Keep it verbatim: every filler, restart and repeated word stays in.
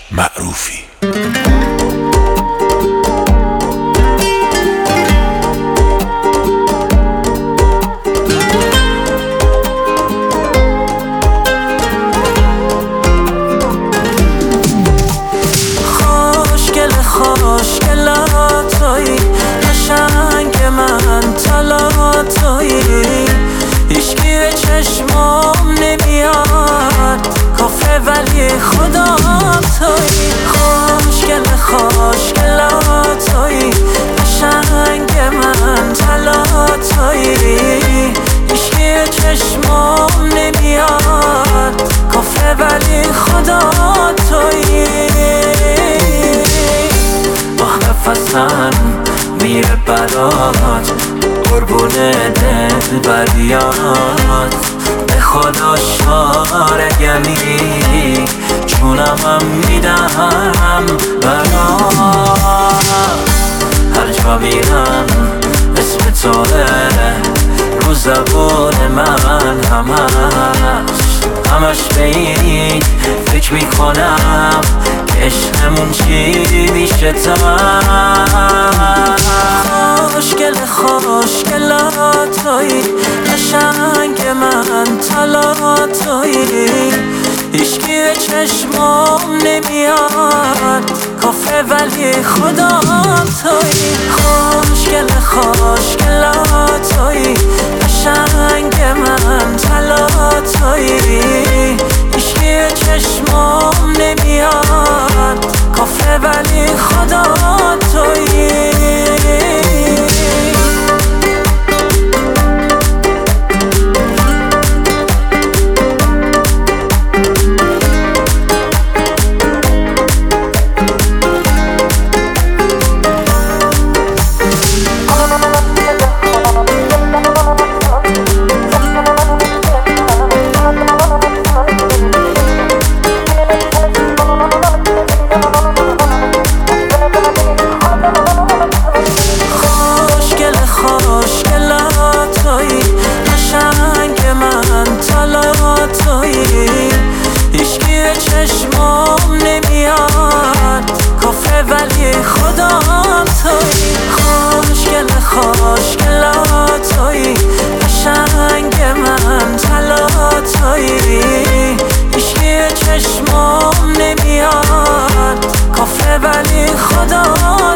معروفی. خوشگل خوشگلاتایی، قشنگ من طلاتایی، هیچکی به چشمام نمیاد، کافه ولی خدا تویی. خوشگل خوشگلاتایی، قشنگ من طلاتایی، هیچکی به چشمام نمیاد، کافه ولی خدا تویی. نفسم میره برات، قربون دل بریات، به خدا شارگمی چونمم میدم برات. هر جا میرم اسم توه، رو زبون من همش همش به این فکر میکنم که عشقمون چی میشه تر. خوشگل خوشگلاتایی، قشنگ من طلاتایی، هیچکی به چشمام نمیاد، کافه ولی خدا تویی. خوشگل خوشگلاتایی، قشنگ من طلاتایی، هیچکی به چشمام نمیاد، کافه ولی خدا تویی. هیچکی به چشمام نمیاد، کافه ولی خدا تویی. خوشگل خوشگلاتایی، قشنگ من طلاتایی، هیچکی به چشمام نمیاد، کافه ولی خدا